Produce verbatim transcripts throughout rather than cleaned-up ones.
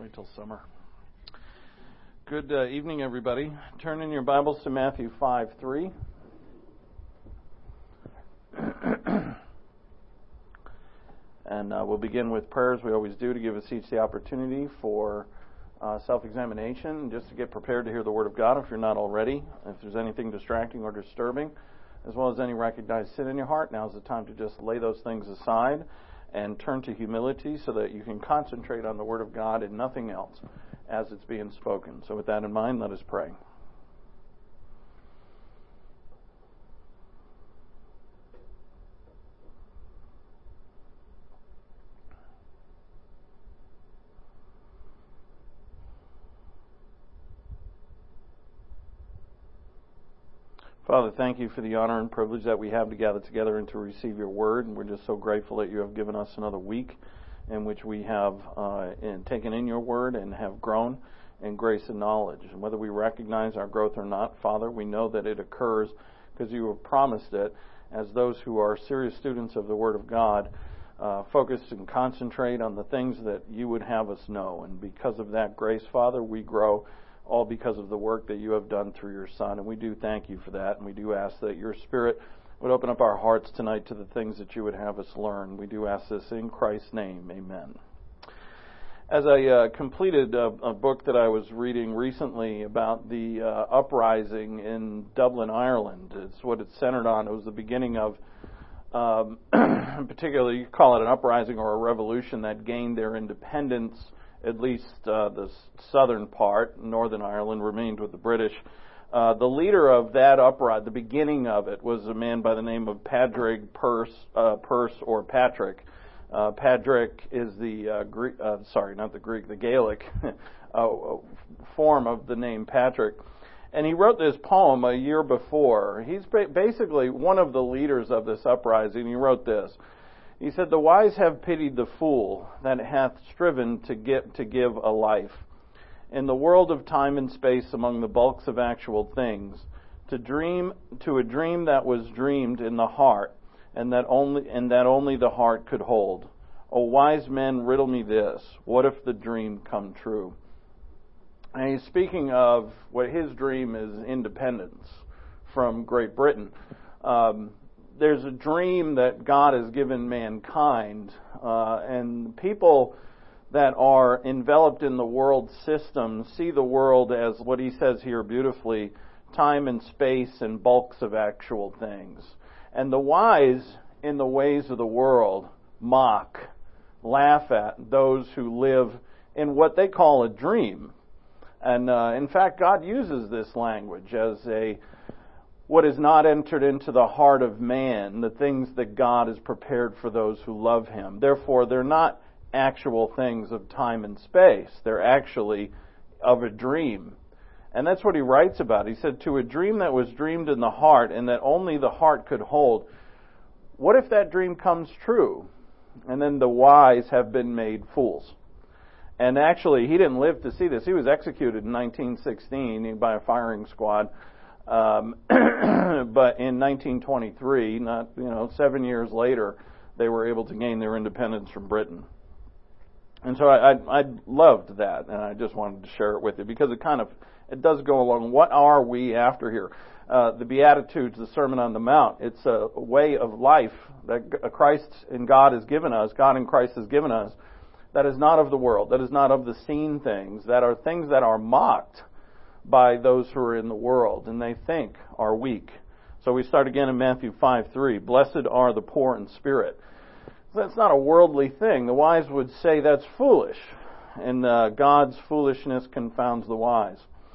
Wait till summer. Good uh, evening, everybody. Turn in your Bibles to Matthew five three. And uh, we'll begin with prayers. We always do, to give us each the opportunity for uh, self-examination, just to get prepared to hear the Word of God if you're not already. If there's anything distracting or disturbing, as well as any recognized sin in your heart, now's the time to just lay those things aside and turn to humility so that you can concentrate on the Word of God and nothing else as it's being spoken. So with that in mind, let us pray. Father, thank you for the honor and privilege that we have to gather together and to receive your word. And we're just so grateful that you have given us another week in which we have uh, in, taken in your word and have grown in grace and knowledge. And whether we recognize our growth or not, Father, we know that it occurs because you have promised it as those who are serious students of the Word of God uh, focus and concentrate on the things that you would have us know. And because of that grace, Father, we grow, all because of the work that you have done through your Son. And we do thank you for that. And we do ask that your Spirit would open up our hearts tonight to the things that you would have us learn. We do ask this in Christ's name. Amen. As I uh, completed a, a book that I was reading recently about the uh, uprising in Dublin, Ireland, it's what it's centered on. It was the beginning of, um, particularly, you call it an uprising or a revolution that gained their independence. At least uh, the southern part, Northern Ireland, remained with the British. Uh, the leader of that uprising, the beginning of it, was a man by the name of Padraig Pearse, uh, Pearse or Patrick. Uh, Padraig is the uh, Greek, uh, sorry, not the Greek, the Gaelic uh, form of the name Patrick. And he wrote this poem a year before. He's ba- basically one of the leaders of this uprising. He wrote this. He said, "The wise have pitied the fool that hath striven to get to give a life. In the world of time and space, among the bulks of actual things, to dream to a dream that was dreamed in the heart, and that only and that only the heart could hold. O wise men, riddle me this: what if the dream come true?" And he's speaking of what his dream is: independence from Great Britain. Um, There's a dream that God has given mankind, uh, and people that are enveloped in the world system see the world as, what he says here beautifully, time and space and bulks of actual things. And the wise in the ways of the world mock, laugh at those who live in what they call a dream. And uh, in fact, God uses this language as a what is not entered into the heart of man, the things that God has prepared for those who love Him. Therefore, they're not actual things of time and space. They're actually of a dream. And that's what he writes about. He said, to a dream that was dreamed in the heart and that only the heart could hold. What if that dream comes true? And then the wise have been made fools. And actually, he didn't live to see this. He was executed in nineteen sixteen by a firing squad. Um, but in nineteen twenty-three, not you know, seven years later, they were able to gain their independence from Britain. And so I, I, I loved that, and I just wanted to share it with you because it kind of it does go along. What are we after here? Uh, the Beatitudes, the Sermon on the Mount. It's a way of life that Christ and God has given us. God in Christ has given us. That is not of the world. That is not of the seen things. That are things that are mocked by those who are in the world, and they think are weak. So we start again in Matthew five three. Blessed are the poor in spirit. That's not a worldly thing. The wise would say that's foolish, and uh, God's foolishness confounds the wise.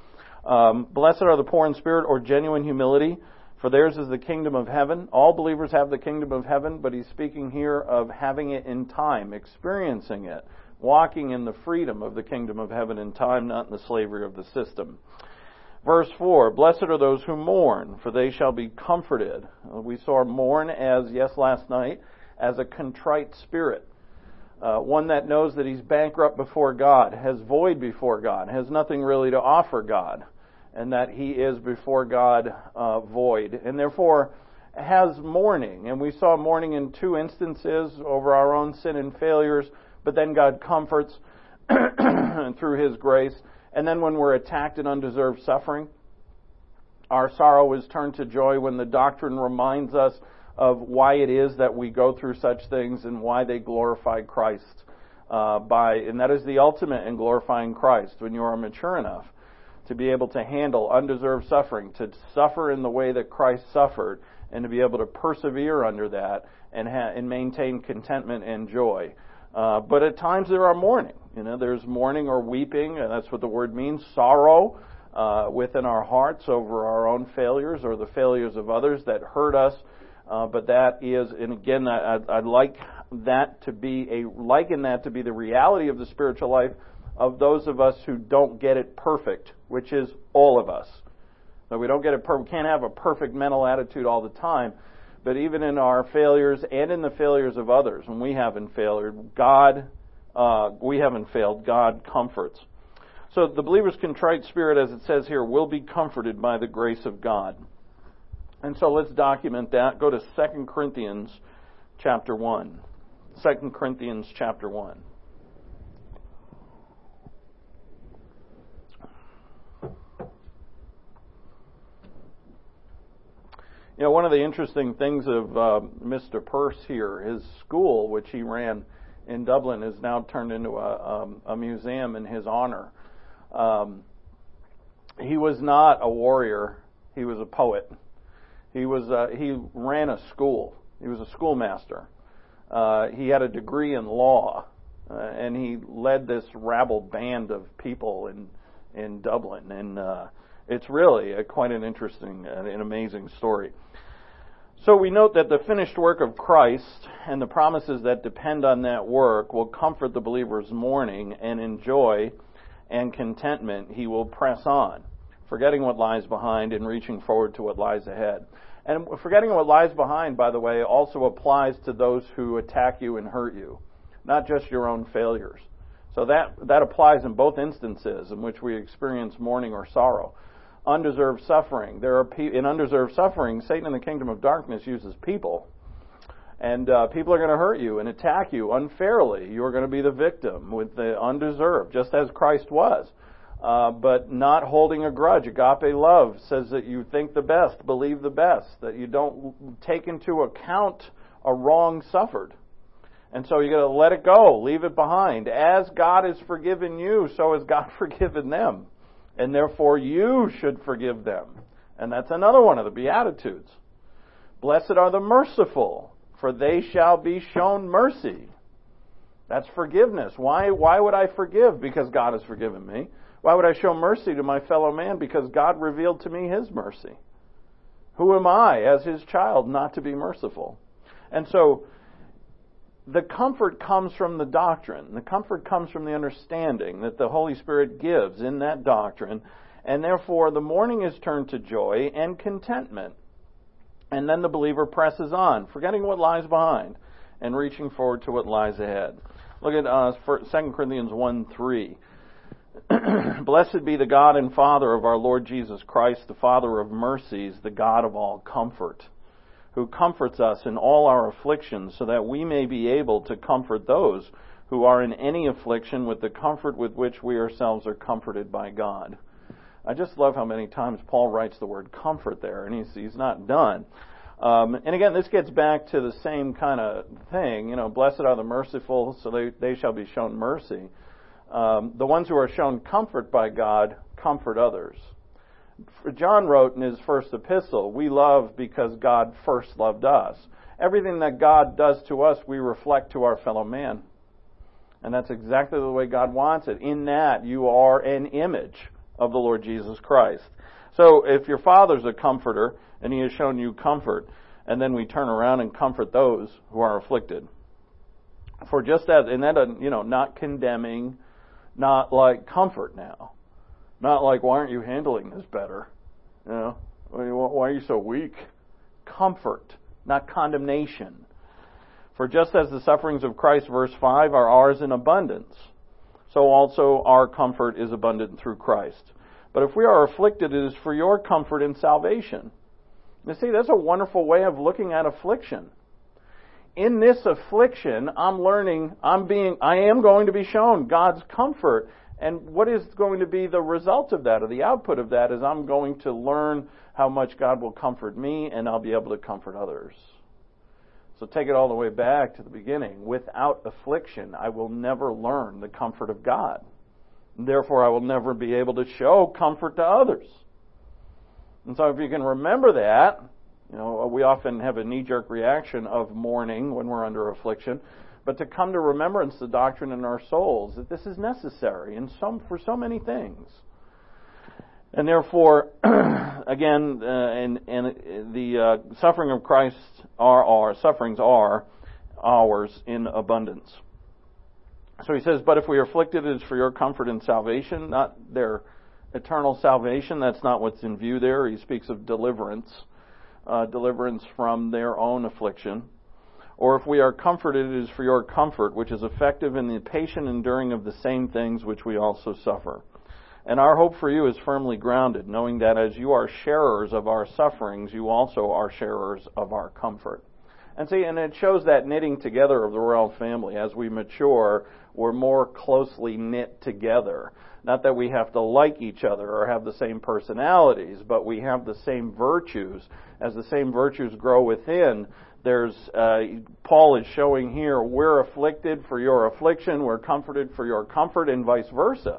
Um, Blessed are the poor in spirit, or genuine humility, for theirs is the kingdom of heaven. All believers have the kingdom of heaven, but he's speaking here of having it in time, experiencing it, walking in the freedom of the kingdom of heaven in time, not in the slavery of the system. Verse four, blessed are those who mourn, for they shall be comforted. We saw mourn as, yes, last night, as a contrite spirit. Uh, one that knows that he's bankrupt before God, has void before God, has nothing really to offer God, and that he is before God uh, void, and therefore has mourning. And we saw mourning in two instances over our own sin and failures, but then God comforts and through His grace. And then when we're attacked in undeserved suffering, our sorrow is turned to joy when the doctrine reminds us of why it is that we go through such things and why they glorify Christ. Uh, by and that is the ultimate in glorifying Christ, when you are mature enough to be able to handle undeserved suffering, to suffer in the way that Christ suffered, and to be able to persevere under that and, ha- and maintain contentment and joy. Uh, but at times there are mourning. You know, there's mourning or weeping, and that's what the word means, sorrow uh, within our hearts over our own failures or the failures of others that hurt us. Uh, but that is, and again, I, I'd like that to be a liken that to be the reality of the spiritual life of those of us who don't get it perfect, which is all of us. So we don't get it per- we can't have a perfect mental attitude all the time, but even in our failures and in the failures of others, when we haven't failed, God, uh, we haven't failed, God comforts. So the believer's contrite spirit, as it says here, will be comforted by the grace of God. And so let's document that. Go to Second Corinthians chapter one. Second Corinthians chapter one. You know, one of the interesting things of uh, Mister Peirce here, his school, which he ran in Dublin, is now turned into a, um, a museum in his honor. Um, he was not a warrior; he was a poet. He was uh, he ran a school. He was a schoolmaster. Uh, he had a degree in law, uh, and he led this rabble band of people in in Dublin. And uh, it's really a, quite an interesting and an amazing story. So we note that the finished work of Christ and the promises that depend on that work will comfort the believer's mourning, and in joy and contentment he will press on, forgetting what lies behind and reaching forward to what lies ahead. And forgetting what lies behind, by the way, also applies to those who attack you and hurt you, not just your own failures. So that that applies in both instances in which we experience mourning or sorrow. Undeserved suffering. There are pe- in undeserved suffering, Satan in the kingdom of darkness uses people. And uh, people are going to hurt you and attack you unfairly. You're going to be the victim with the undeserved, just as Christ was. Uh, but not holding a grudge. Agape love says that you think the best, believe the best, that you don't take into account a wrong suffered. And so you got to let it go, leave it behind. As God has forgiven you, so has God forgiven them. And therefore you should forgive them. And that's another one of the Beatitudes. Blessed are the merciful, for they shall be shown mercy. That's forgiveness. Why, why would I forgive? Because God has forgiven me. Why would I show mercy to my fellow man? Because God revealed to me His mercy. Who am I, as His child, not to be merciful? And so, the comfort comes from the doctrine. The comfort comes from the understanding that the Holy Spirit gives in that doctrine. And therefore, the mourning is turned to joy and contentment. And then the believer presses on, forgetting what lies behind and reaching forward to what lies ahead. Look at uh, Second Corinthians one three. Blessed be the God and Father of our Lord Jesus Christ, the Father of mercies, the God of all comfort, who comforts us in all our afflictions, so that we may be able to comfort those who are in any affliction with the comfort with which we ourselves are comforted by God. I just love how many times Paul writes the word comfort there, and he's, he's not done. Um, and again, this gets back to the same kind of thing. You know, blessed are the merciful, so they, they shall be shown mercy. Um, the ones who are shown comfort by God comfort others. John wrote in his first epistle, we love because God first loved us. Everything that God does to us, we reflect to our fellow man. And that's exactly the way God wants it. In that, you are an image of the Lord Jesus Christ. So if your Father's a comforter, and He has shown you comfort, and then we turn around and comfort those who are afflicted. For just as, and that, you know, not condemning, not like comfort now. Not like, why aren't you handling this better? You know, why are you so weak? Comfort, not condemnation. For just as the sufferings of Christ, verse five, are ours in abundance, so also our comfort is abundant through Christ. But if we are afflicted, it is for your comfort and salvation. You see, that's a wonderful way of looking at affliction. in this affliction, I'm learning, I'm being, I am going to be shown God's comfort. And what is going to be the result of that, or the output of that, is I'm going to learn how much God will comfort me, and I'll be able to comfort others. So take it all the way back to the beginning. Without affliction, I will never learn the comfort of God. Therefore, I will never be able to show comfort to others. And so if you can remember that, you know, we often have a knee-jerk reaction of mourning when we're under affliction, but to come to remembrance the doctrine in our souls that this is necessary in some for so many things. And therefore, again, uh, and, and the uh, suffering of Christ are our sufferings are ours in abundance. So he says, but if we are afflicted, it is for your comfort and salvation, not their eternal salvation. That's not what's in view there. He speaks of deliverance, uh, deliverance from their own affliction. Or if we are comforted, it is for your comfort, which is effective in the patient enduring of the same things which we also suffer. And our hope for you is firmly grounded, knowing that as you are sharers of our sufferings, you also are sharers of our comfort. And see, and it shows that knitting together of the royal family. As we mature, we're more closely knit together. Not that we have to like each other or have the same personalities, but we have the same virtues. As the same virtues grow within, there's uh, Paul is showing here, we're afflicted for your affliction, we're comforted for your comfort, and vice versa.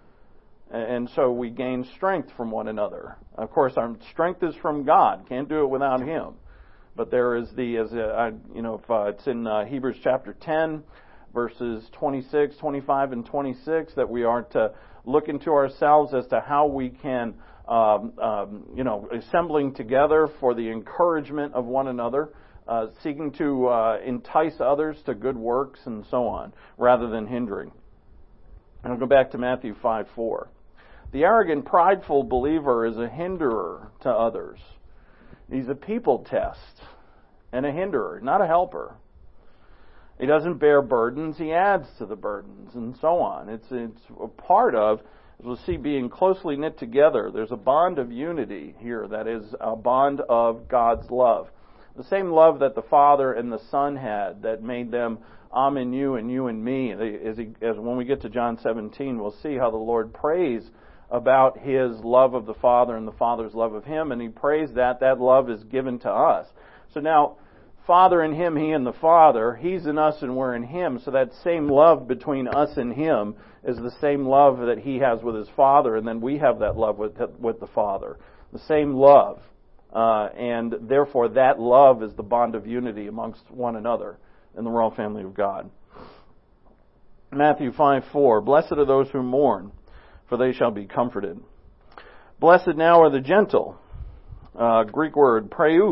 And so we gain strength from one another. Of course, our strength is from God. Can't do it without Him. But there is the, as a, you know, if, uh, it's in uh, Hebrews chapter ten, verses twenty-six, twenty-five, and twenty-six, that we are to look into ourselves as to how we can, um, um, you know, assembling together for the encouragement of one another, uh, seeking to uh, entice others to good works and so on, rather than hindering. And I'll go back to Matthew five four. The arrogant, prideful believer is a hinderer to others. He's a people test and a hinderer, not a helper. He doesn't bear burdens, he adds to the burdens, and so on. It's it's a part of, as we'll see, being closely knit together. There's a bond of unity here that is a bond of God's love. The same love that the Father and the Son had that made them, I'm in you and you in me. As, he, as when we get to John seventeen, we'll see how the Lord prays about His love of the Father and the Father's love of Him, and He prays that that love is given to us. So now, Father in Him, He in the Father, He's in us and we're in Him, so that same love between us and Him is the same love that He has with His Father, and then we have that love with, with the Father. The same love. Uh, and therefore that love is the bond of unity amongst one another in the royal family of God. Matthew five four, blessed are those who mourn, for they shall be comforted. Blessed now are the gentle. Uh, Greek word, praeus.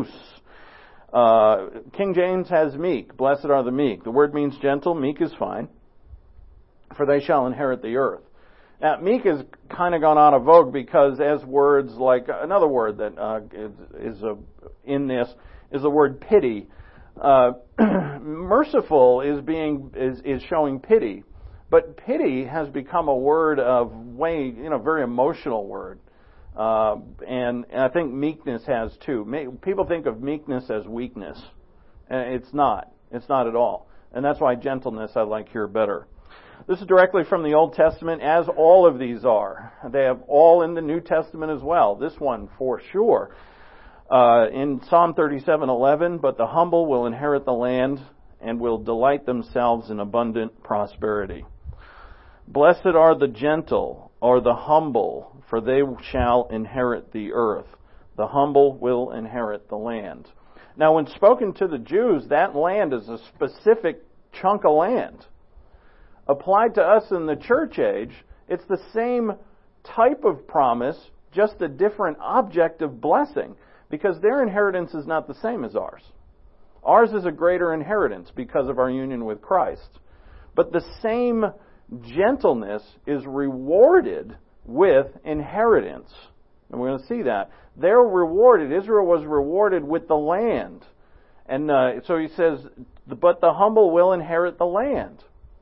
Uh, King James has meek. Blessed are the meek. The word means gentle. Meek is fine. For they shall inherit the earth. Now, meek has kind of gone out of vogue because as words like, another word that uh, is, is a, in this is the word pity. Uh, merciful is being is, is showing pity. But pity has become a word of way, you know, very emotional word. Uh, and, and I think meekness has too. People think of meekness as weakness. And it's not. It's not at all. And that's why gentleness I like here better. This is directly from the Old Testament, as all of these are. They have all in the New Testament as well. This one for sure. Uh, in Psalm thirty-seven eleven, but the humble will inherit the land and will delight themselves in abundant prosperity. Blessed are the gentle, or the humble, for they shall inherit the earth. The humble will inherit the land. Now, when spoken to the Jews, that land is a specific chunk of land. Applied to us in the church age, it's the same type of promise, just a different object of blessing, because their inheritance is not the same as ours. Ours is a greater inheritance because of our union with Christ. But the same gentleness is rewarded with inheritance. And we're going to see that. They're rewarded. Israel was rewarded with the land. And uh, so he says, but the humble will inherit the land.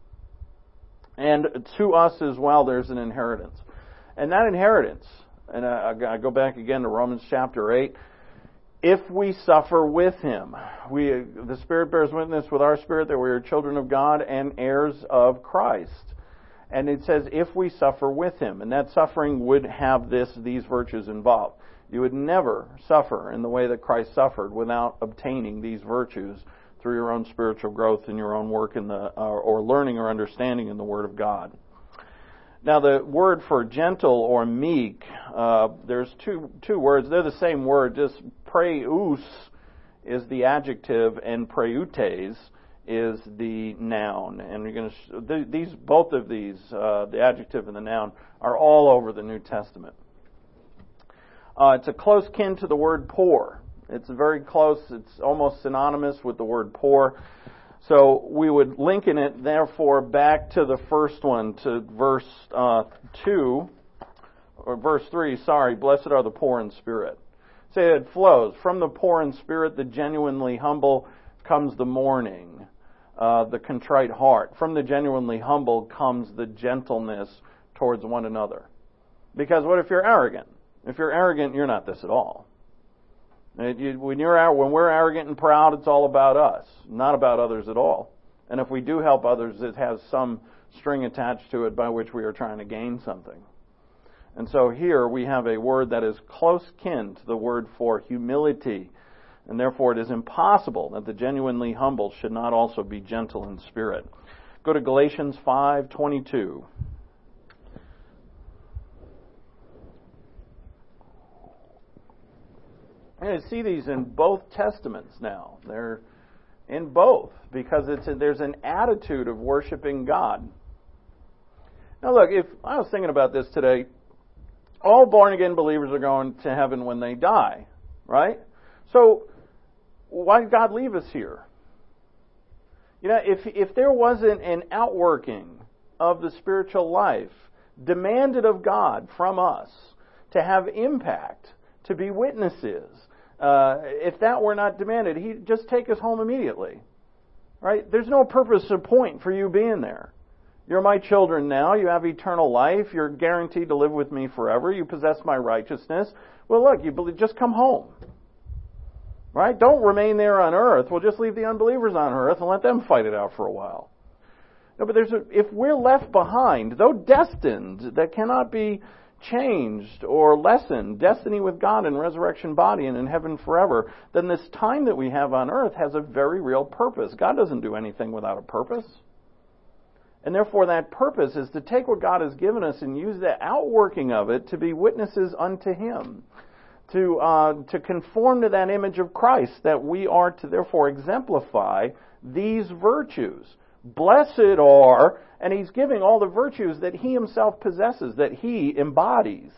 And to us as well, there's an inheritance. And that inheritance, and I, I go back again to Romans chapter eight, if we suffer with Him. We, the Spirit bears witness with our spirit that we are children of God and heirs of Christ. And it says, if we suffer with Him. And that suffering would have this, these virtues involved. You would never suffer in the way that Christ suffered without obtaining these virtues through your own spiritual growth and your own work in the, or, or learning or understanding in the Word of God. Now, the word for gentle or meek, uh, there's two two words. They're the same word. Just preus is the adjective, and preutes is the noun. And you're going to these both of these, uh, the adjective and the noun, are all over the New Testament. Uh, it's a close kin to the word poor. It's very close. It's almost synonymous with the word poor. So we would linken it, therefore, back to the first one, to verse uh, two, or verse three, sorry, blessed are the poor in spirit. Say it flows. From the poor in spirit, the genuinely humble, comes the mourning, uh, the contrite heart. From the genuinely humble comes the gentleness towards one another. Because what if you're arrogant? If you're arrogant, you're not this at all. When you're when we're arrogant and proud, it's all about us, not about others at all. And if we do help others, it has some string attached to it by which we are trying to gain something. And so here we have a word that is close kin to the word for humility, and therefore it is impossible that the genuinely humble should not also be gentle in spirit. Go to Galatians five twenty-two. You're going to see these in both Testaments now. They're in both because it's a, there's an attitude of worshiping God. Now look, if I was thinking about this today, all born-again believers are going to heaven when they die, right? So why did God leave us here? You know, if if there wasn't an outworking of the spiritual life demanded of God from us to have impact, to be witnesses, uh, if that were not demanded, He'd just take us home immediately. Right? There's no purpose or point for you being there. You're my children now. You have eternal life. You're guaranteed to live with me forever. You possess my righteousness. Well, look, you believe, just come home. Right? Don't remain there on earth. We'll just leave the unbelievers on earth and let them fight it out for a while. No, but there's a, if we're left behind, though destined, that cannot be changed or lessened, destiny with God in resurrection body and in heaven forever, then this time that we have on earth has a very real purpose. God doesn't do anything without a purpose. And therefore that purpose is to take what God has given us and use the outworking of it to be witnesses unto Him. To uh, to conform to that image of Christ, that we are to therefore exemplify these virtues. Blessed are, and He's giving all the virtues that He Himself possesses, that He embodies.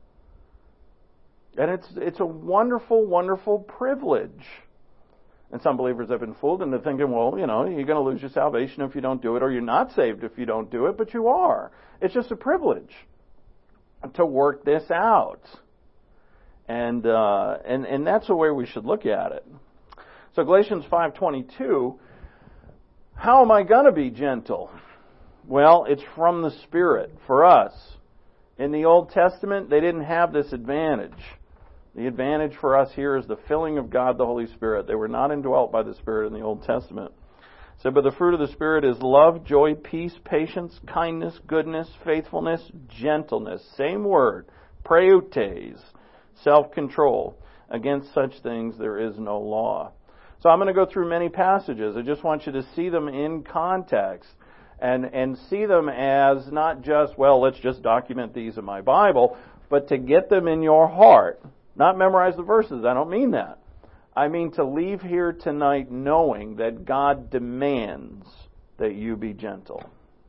And it's it's a wonderful, wonderful privilege. And some believers have been fooled into thinking, well, you know, you're going to lose your salvation if you don't do it, or you're not saved if you don't do it, but you are. It's just a privilege to work this out. And uh, and and that's the way we should look at it. So Galatians five twenty-two, how am I going to be gentle? Well, it's from the Spirit for us. In the Old Testament, they didn't have this advantage. The advantage for us here is the filling of God, the Holy Spirit. They were not indwelt by the Spirit in the Old Testament. So, but the fruit of the Spirit is love, joy, peace, patience, kindness, goodness, faithfulness, gentleness. Same word, preutes. Self-control. Against such things there is no law. So I'm going to go through many passages. I just want you to see them in context and, and see them as not just, well, let's just document these in my Bible, but to get them in your heart. Not memorize the verses. I don't mean that. I mean to leave here tonight knowing that God demands that you be gentle.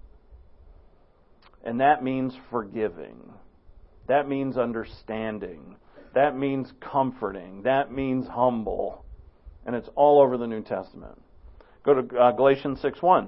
And that means forgiving. That means understanding. That means comforting. That means humble. And it's all over the New Testament. Go to uh, Galatians six one.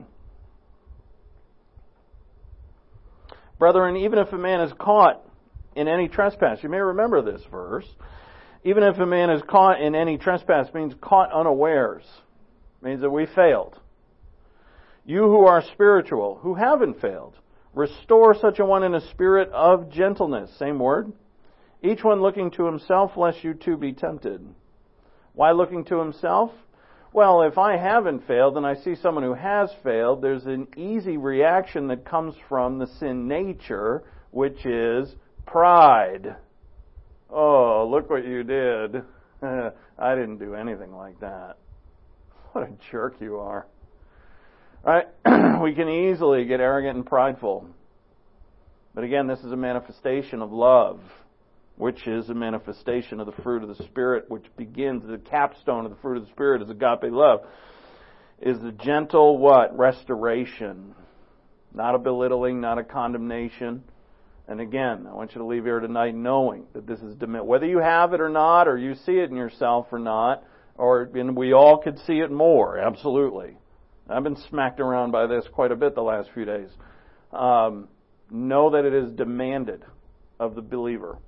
Brethren, even if a man is caught in any trespass, you may remember this verse. Even if a man is caught in any trespass, means caught unawares. Means that we failed. You who are spiritual, who haven't failed, restore such a one in a spirit of gentleness. Same word. Each one looking to himself, lest you too be tempted. Why looking to himself? Well, if I haven't failed and I see someone who has failed, there's an easy reaction that comes from the sin nature, which is pride. Oh, look what you did. I didn't do anything like that. What a jerk you are. Right? We can easily get arrogant and prideful. But again, this is a manifestation of love, which is a manifestation of the fruit of the Spirit, which begins, the capstone of the fruit of the Spirit is agape love, is the gentle what? Restoration. Not a belittling, not a condemnation. And again, I want you to leave here tonight knowing that this is, whether you have it or not, or you see it in yourself or not, or and we all could see it more, absolutely. I've been smacked around by this quite a bit the last few days. Um, know that it is demanded of the believer.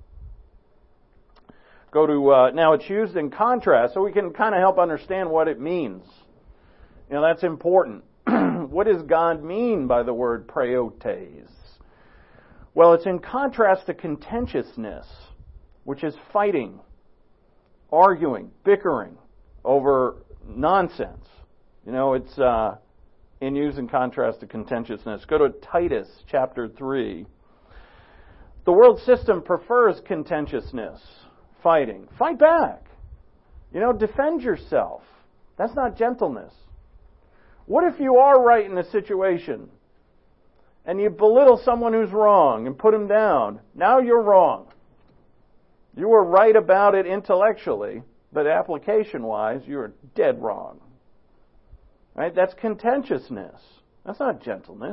Go to, uh, now it's used in contrast, so we can kind of help understand what it means. You know, that's important. What does God mean by the word praiotes? Well, it's in contrast to contentiousness, which is fighting, arguing, bickering over nonsense. You know, it's uh, in use in contrast to contentiousness. Go to Titus chapter three. The world system prefers contentiousness, fighting. Fight back. You know, defend yourself. That's not gentleness. What if you are right in a situation and you belittle someone who's wrong and put him down? Now you're wrong. You were right about it intellectually, but application-wise, you are dead wrong. Right? That's contentiousness. That's not gentleness.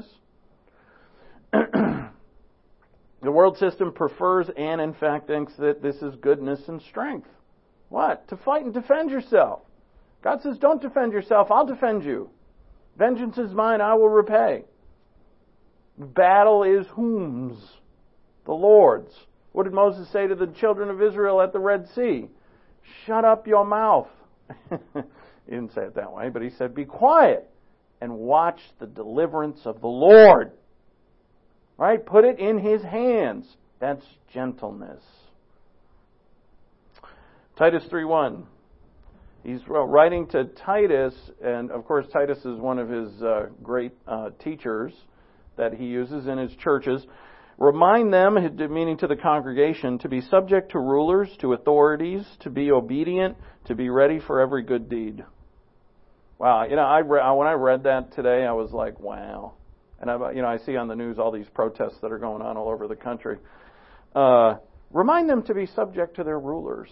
The world system prefers and in fact thinks that this is goodness and strength. What? To fight and defend yourself. God says, don't defend yourself, I'll defend you. Vengeance is mine, I will repay. Battle is whom's? The Lord's. What did Moses say to the children of Israel at the Red Sea? Shut up your mouth. He didn't say it that way, but he said, be quiet and watch the deliverance of the Lord. Right? Put it in His hands. That's gentleness. Titus three one. He's writing to Titus, and of course Titus is one of his uh, great uh, teachers that he uses in his churches. Remind them, meaning to the congregation, to be subject to rulers, to authorities, to be obedient, to be ready for every good deed. Wow, you know, I re- when I read that today, I was like, wow. And I, you know, I see on the news all these protests that are going on all over the country. Uh, remind them to be subject to their rulers.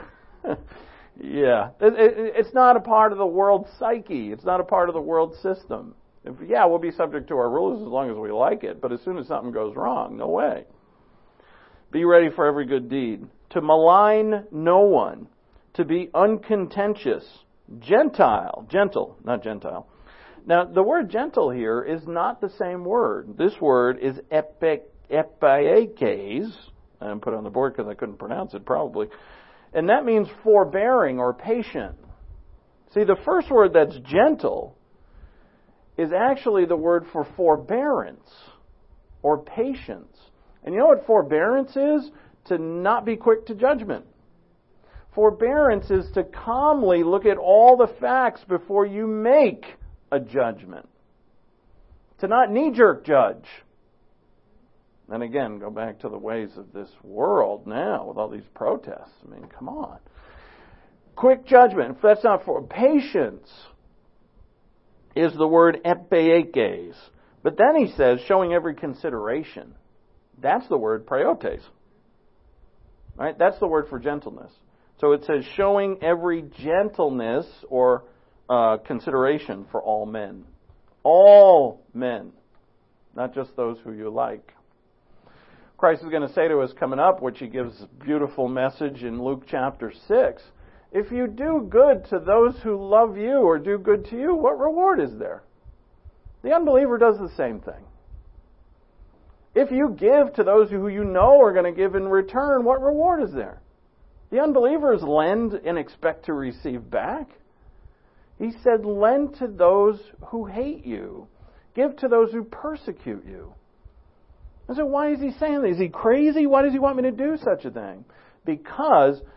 Yeah, it, it, it's not a part of the world psyche. It's not a part of the world system. If, yeah, we'll be subject to our rulers as long as we like it, but as soon as something goes wrong, no way. Be ready for every good deed. To malign no one. To be uncontentious. Gentile. Gentle, not Gentile. Now, the word gentle here is not the same word. This word is epi, epiakes. I didn't put it on the board because I couldn't pronounce it probably. And that means forbearing or patient. See, the first word that's gentle is actually the word for forbearance or patience. And you know what forbearance is? To not be quick to judgment. Forbearance is to calmly look at all the facts before you make a judgment. To not knee-jerk judge. And again, go back to the ways of this world now with all these protests. I mean, come on. Quick judgment. If that's not for patience, is the word epiakes. But then he says, showing every consideration. That's the word praiotes. Right? That's the word for gentleness. So it says, showing every gentleness or uh, consideration for all men. All men. Not just those who you like. Christ is going to say to us coming up, which He gives a beautiful message in Luke chapter six. If you do good to those who love you or do good to you, what reward is there? The unbeliever does the same thing. If you give to those who you know are going to give in return, what reward is there? The unbelievers lend and expect to receive back. He said, lend to those who hate you. Give to those who persecute you. I said, why is he saying that? Is he crazy? Why does he want me to do such a thing? Because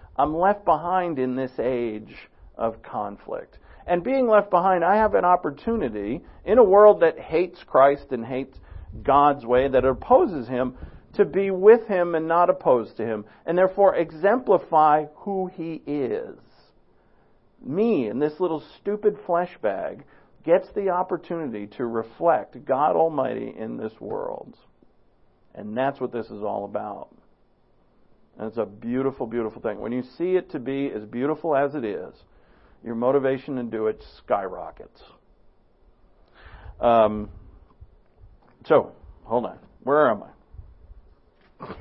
I'm left behind in this age of conflict. And being left behind, I have an opportunity in a world that hates Christ and hates God's way, that opposes Him, to be with Him and not opposed to Him, and therefore exemplify who He is. Me, in this little stupid flesh bag, gets the opportunity to reflect God Almighty in this world. And that's what this is all about. And it's a beautiful, beautiful thing. When you see it to be as beautiful as it is, your motivation to do it skyrockets. Um, so, hold on. Where am I?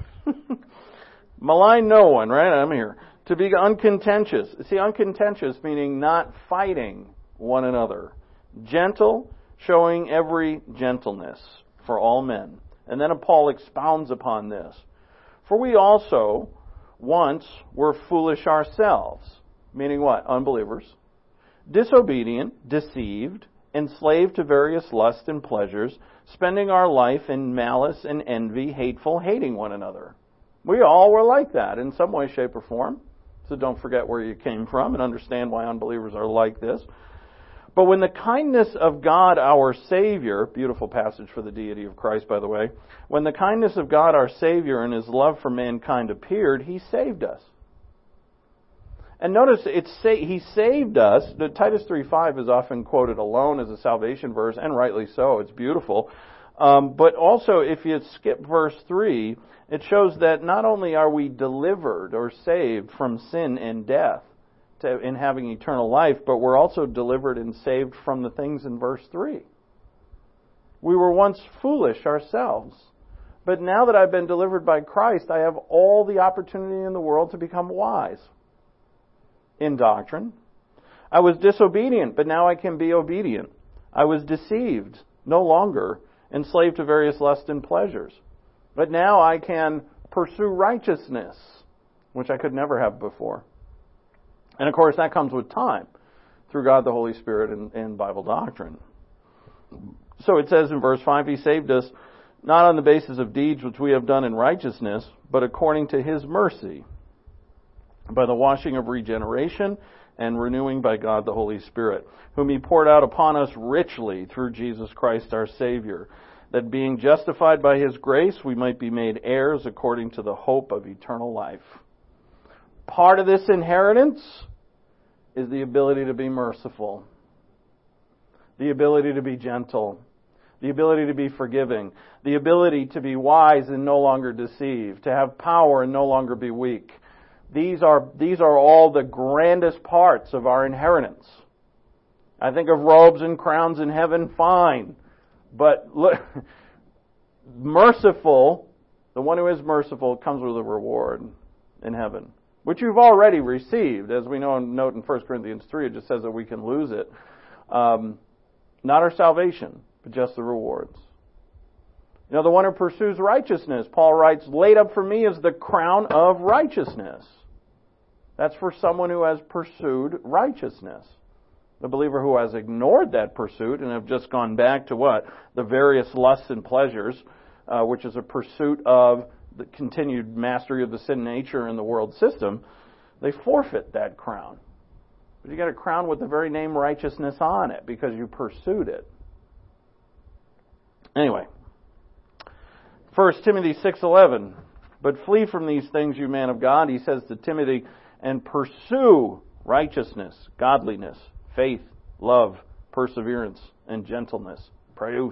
Malign no one, right? I'm here. To be uncontentious. See, uncontentious meaning not fighting one another. Gentle, showing every gentleness for all men. And then Paul expounds upon this. For we also once were foolish ourselves. Meaning what? Unbelievers. Disobedient, deceived, enslaved to various lusts and pleasures, spending our life in malice and envy, hateful, hating one another. We all were like that in some way, shape, or form. So don't forget where you came from and understand why unbelievers are like this. But when the kindness of God our Savior, beautiful passage for the deity of Christ, by the way, when the kindness of God our Savior and His love for mankind appeared, He saved us. And notice, it's He saved us. The Titus three five is often quoted alone as a salvation verse, and rightly so. It's beautiful. Um, but also, if you skip verse three, it shows that not only are we delivered or saved from sin and death to, in having eternal life, but we're also delivered and saved from the things in verse three. We were once foolish ourselves. But now that I've been delivered by Christ, I have all the opportunity in the world to become wise in doctrine. I was disobedient, but now I can be obedient. I was deceived, no longer enslaved to various lusts and pleasures. But now I can pursue righteousness, which I could never have before. And of course, that comes with time, through God the Holy Spirit and, and Bible doctrine. So it says in verse five, He saved us not on the basis of deeds which we have done in righteousness, but according to His mercy, by the washing of regeneration and renewing by God the Holy Spirit, whom He poured out upon us richly through Jesus Christ our Savior, that being justified by His grace, we might be made heirs according to the hope of eternal life. Part of this inheritance is the ability to be merciful, the ability to be gentle, the ability to be forgiving, the ability to be wise and no longer deceived, to have power and no longer be weak. These are, these are all the grandest parts of our inheritance. I think of robes and crowns in heaven, fine. But look, merciful, the one who is merciful comes with a reward in heaven, which you've already received. As we know, note in First Corinthians three, it just says that we can lose it. Um, not our salvation, but just the rewards. You know, the one who pursues righteousness, Paul writes, laid up for me is the crown of righteousness. That's for someone who has pursued righteousness. The believer who has ignored that pursuit and have just gone back to what? The various lusts and pleasures, uh, which is a pursuit of the continued mastery of the sin nature in the world system, they forfeit that crown. But you get a crown with the very name righteousness on it because you pursued it. Anyway, First Timothy six eleven, but flee from these things, you man of God, he says to Timothy, and pursue righteousness, godliness, faith, love, perseverance, and gentleness. Praeus.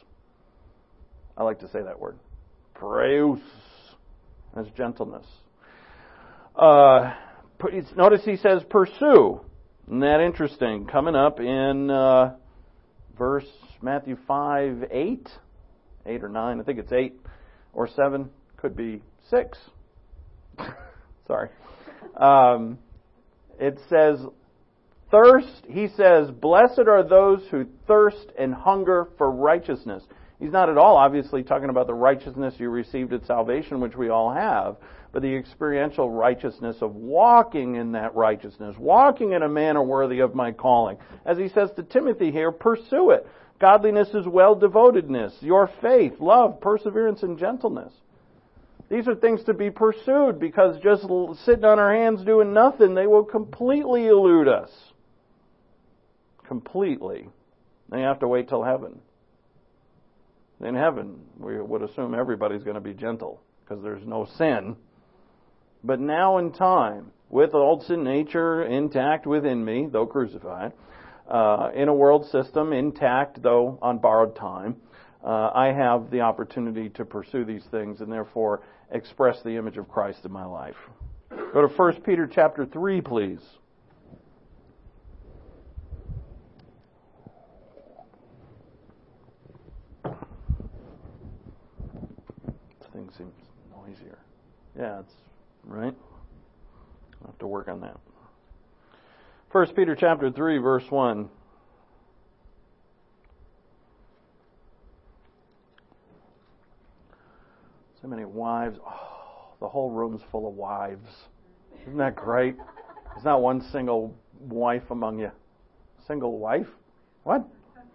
I like to say that word. Praeus. That's gentleness. Uh, notice he says pursue. Isn't that interesting? Coming up in uh, verse Matthew five, eight. eight or nine. I think it's eight or seven. Could be six. Sorry. Um, it says, thirst, he says, blessed are those who thirst and hunger for righteousness. He's not at all obviously talking about the righteousness you received at salvation, which we all have, but the experiential righteousness of walking in that righteousness, walking in a manner worthy of my calling. As he says to Timothy here, pursue it. Godliness is well-devotedness, your faith, love, perseverance, and gentleness. These are things to be pursued, because just sitting on our hands doing nothing, they will completely elude us. Completely. Then you have to wait till heaven. In heaven, we would assume everybody's going to be gentle, because there's no sin. But now in time, with old sin nature intact within me, though crucified, uh, in a world system intact, though on borrowed time, uh, I have the opportunity to pursue these things and therefore express the image of Christ in my life. Go to First Peter chapter three, please. This thing seems noisier. Yeah, it's right. I'll have to work on that. First Peter chapter three, verse one. So many wives. Oh, the whole room's full of wives. Isn't that great? There's not one single wife among you. Single wife? What?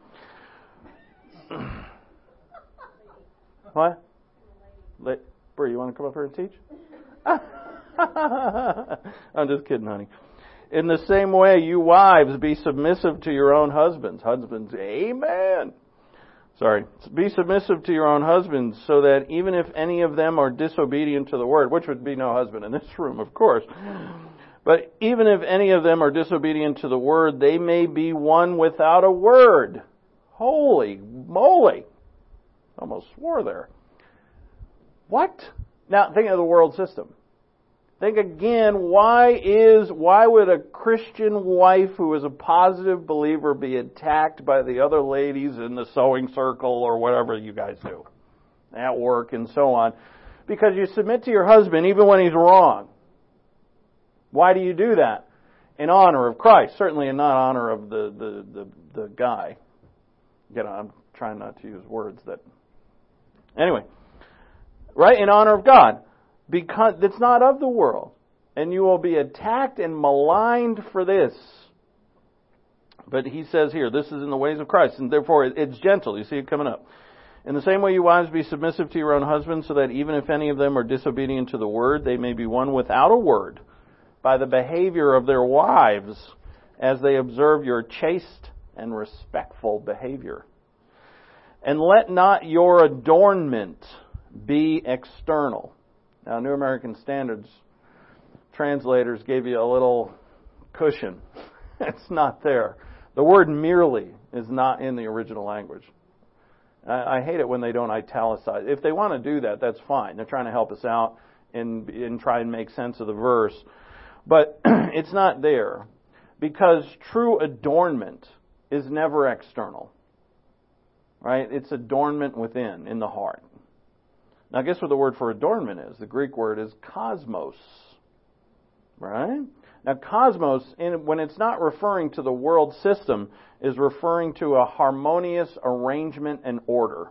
What? Let, Bree, you want to come up here and teach? I'm just kidding, honey. In the same way, you wives, be submissive to your own husbands. Husbands, amen. Sorry. Be submissive to your own husbands, so that even if any of them are disobedient to the word, which would be no husband in this room, of course, but even if any of them are disobedient to the word, they may be won without a word. Holy moly. Almost swore there. What? Now, think of the world system. Think again, why is, why would a Christian wife who is a positive believer be attacked by the other ladies in the sewing circle or whatever you guys do at work and so on? Because you submit to your husband even when he's wrong. Why do you do that? In honor of Christ, certainly in not honor of the, the, the, the guy. You know, I'm trying not to use words that... Anyway, right? In honor of God. Because it's not of the world. And you will be attacked and maligned for this. But he says here, this is in the ways of Christ, and therefore it's gentle. You see it coming up. In the same way, you wives, be submissive to your own husbands, so that even if any of them are disobedient to the word, they may be won without a word by the behavior of their wives, as they observe your chaste and respectful behavior. And let not your adornment be external. Now, New American Standards translators gave you a little cushion. It's not there. The word merely is not in the original language. I, I hate it when they don't italicize. If they want to do that, that's fine. They're trying to help us out and, and try and make sense of the verse. But it's not there, because true adornment is never external. Right? It's adornment within, in the heart. Now, guess what the word for adornment is? The Greek word is cosmos. Right? Now, cosmos, in, when it's not referring to the world system, is referring to a harmonious arrangement and order.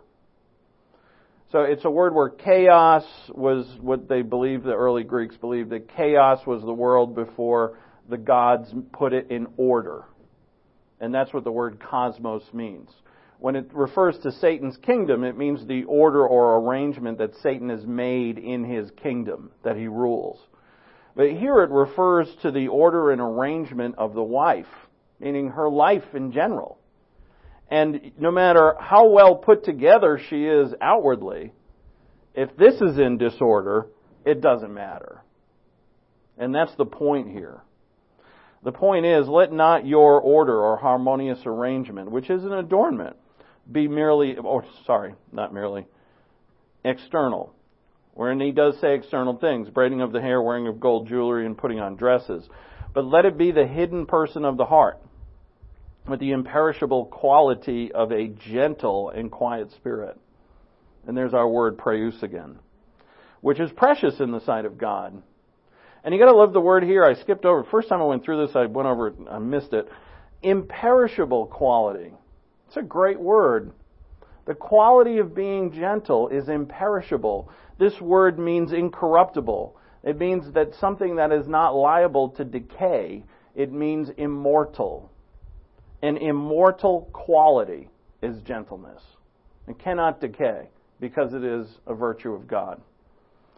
So it's a word where chaos was what they believed, the early Greeks believed, that chaos was the world before the gods put it in order. And that's what the word cosmos means. When it refers to Satan's kingdom, it means the order or arrangement that Satan has made in his kingdom, that he rules. But here it refers to the order and arrangement of the wife, meaning her life in general. And no matter how well put together she is outwardly, if this is in disorder, it doesn't matter. And that's the point here. The point is, let not your order or harmonious arrangement, which is an adornment, be merely, or sorry, not merely, external. Wherein he does say external things, braiding of the hair, wearing of gold jewelry, and putting on dresses. But let it be the hidden person of the heart, with the imperishable quality of a gentle and quiet spirit. And there's our word praeus again, which is precious in the sight of God. And you got to love the word here. I skipped over. First time I went through this, I went over it, I missed it. Imperishable quality. It's a great word. The quality of being gentle is imperishable. This word means incorruptible. It means that something that is not liable to decay. It means immortal. An immortal quality is gentleness. It cannot decay because it is a virtue of God.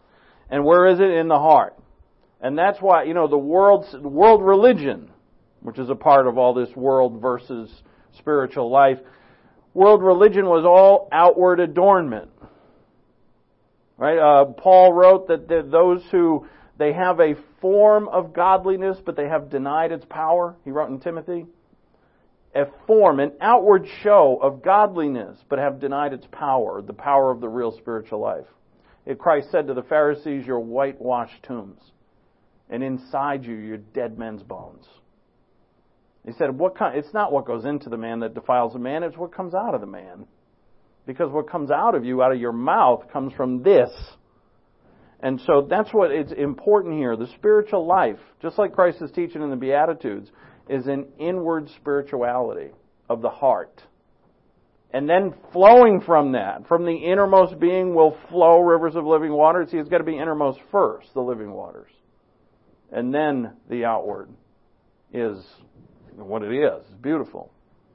And where is it? In the heart. And that's why, you know, the world's, world religion, which is a part of all this world versus spiritual life, world religion was all outward adornment. Right? Uh, Paul wrote that those who, they have a form of godliness, but they have denied its power. He wrote in Timothy. A form, an outward show of godliness, but have denied its power, the power of the real spiritual life. If Christ said to the Pharisees, you're whitewashed tombs, and inside you, you're dead men's bones. He said, "What kind, it's not what goes into the man that defiles a man, it's what comes out of the man. Because what comes out of you, out of your mouth, comes from this." And so that's what it's important here. The spiritual life, just like Christ is teaching in the Beatitudes, is an inward spirituality of the heart. And then flowing from that, from the innermost being will flow rivers of living water. See, it's got to be innermost first, the living waters. And then the outward is what it is. It's beautiful.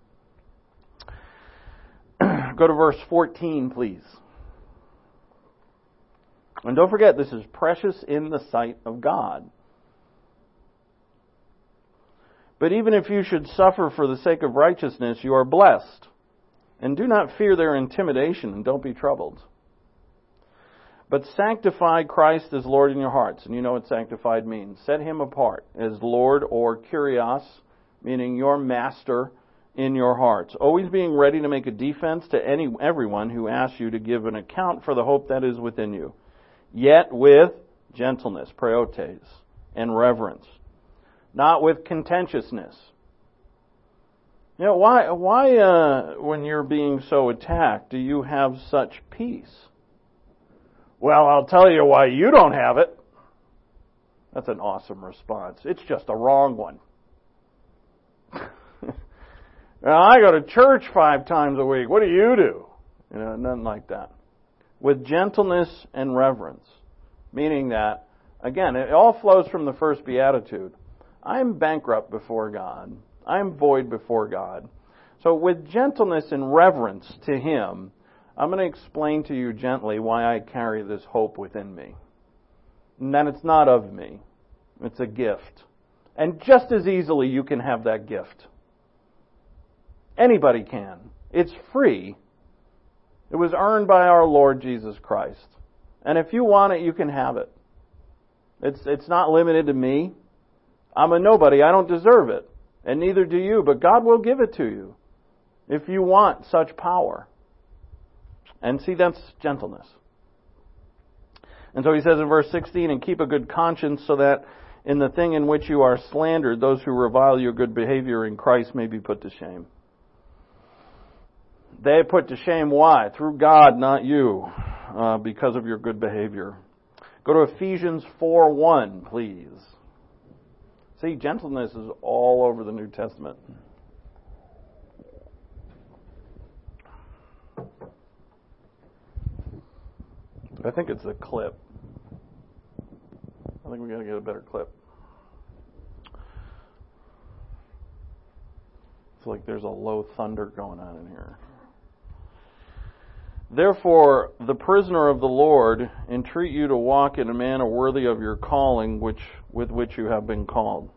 Go to verse fourteen, please. And don't forget, this is precious in the sight of God. But even if you should suffer for the sake of righteousness, you are blessed. And do not fear their intimidation, and don't be troubled. But sanctify Christ as Lord in your hearts. And you know what sanctified means. Set Him apart as Lord, or Kyrios, meaning your master in your hearts. Always being ready to make a defense to any everyone who asks you to give an account for the hope that is within you. Yet with gentleness, preotes, and reverence. Not with contentiousness. You know, why, why uh, when you're being so attacked, do you have such peace? Well, I'll tell you why you don't have it. That's an awesome response. It's just a wrong one. Now, I go to church five times a week. What do you do? You know, nothing like that. With gentleness and reverence. Meaning that, again, it all flows from the first beatitude. I'm bankrupt before God. I'm void before God. So with gentleness and reverence to Him, I'm going to explain to you gently why I carry this hope within me. And that it's not of me. It's a gift. And just as easily you can have that gift. Anybody can. It's free. It was earned by our Lord Jesus Christ. And if you want it, you can have it. It's, it's not limited to me. I'm a nobody. I don't deserve it. And neither do you. But God will give it to you if you want such power. And see, that's gentleness. And so he says in verse sixteen, and keep a good conscience so that in the thing in which you are slandered, those who revile your good behavior in Christ may be put to shame. They put to shame, why? Through God, not you, uh, because of your good behavior. Go to Ephesians four one, please. See, gentleness is all over the New Testament. I think it's a clip. I think we got to get a better clip. It's like there's a low thunder going on in here. Therefore, the prisoner of the Lord, entreat you to walk in a manner worthy of your calling, which with which you have been called.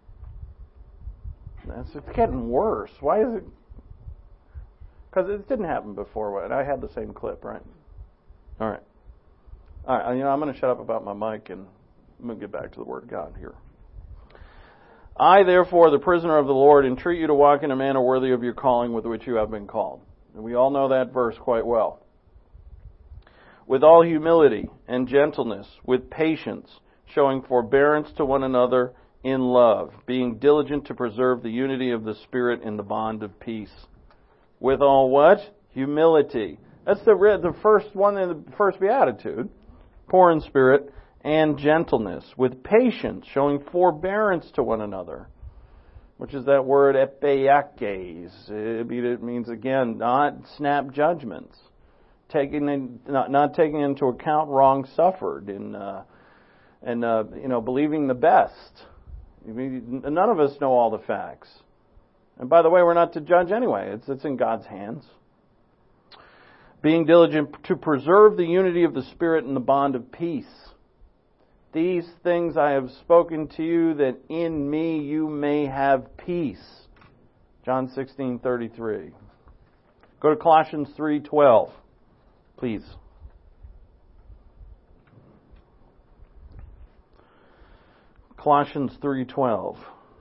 It's, it's getting worse. Why is it? Because it didn't happen before. I had the same clip, right? All right. All right. You know, I'm going to shut up about my mic and I'm going to get back to the Word of God here. I, therefore, the prisoner of the Lord, entreat you to walk in a manner worthy of your calling with which you have been called. And we all know that verse quite well. With all humility and gentleness, with patience, showing forbearance to one another in love, being diligent to preserve the unity of the Spirit in the bond of peace. With all what? Humility. That's the the first one in the first beatitude. Poor in spirit and gentleness, with patience, showing forbearance to one another, which is that word epeiakes. It means, again, not snap judgments. Taking in, not, not taking into account wrong suffered, and uh, and uh, you know, believing the best. I mean, none of us know all the facts, and by the way, we're not to judge anyway. It's it's in God's hands. Being diligent to preserve the unity of the Spirit in the bond of peace. These things I have spoken to you, that in me you may have peace. John sixteen thirty-three. Go to Colossians three twelve, please. Colossians three twelve.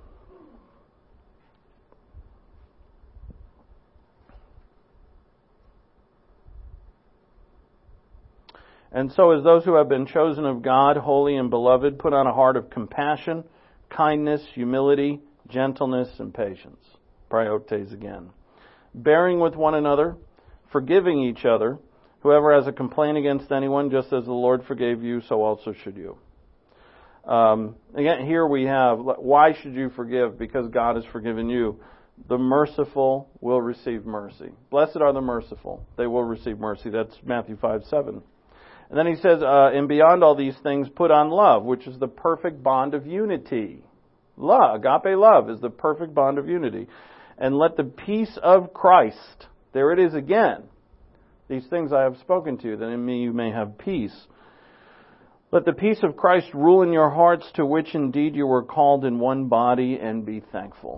And so as those who have been chosen of God, holy and beloved, put on a heart of compassion, kindness, humility, gentleness, and patience. Priotes again. Bearing with one another, forgiving each other. Whoever has a complaint against anyone, just as the Lord forgave you, so also should you. Um, again, here we have, why should you forgive? Because God has forgiven you. The merciful will receive mercy. Blessed are the merciful. They will receive mercy. That's Matthew five seven. And then he says, uh, and beyond all these things, put on love, which is the perfect bond of unity. Love, agape love, is the perfect bond of unity. And let the peace of Christ, there it is again, these things I have spoken to you, that in me you may have peace. Let the peace of Christ rule in your hearts, to which indeed you were called in one body, and be thankful.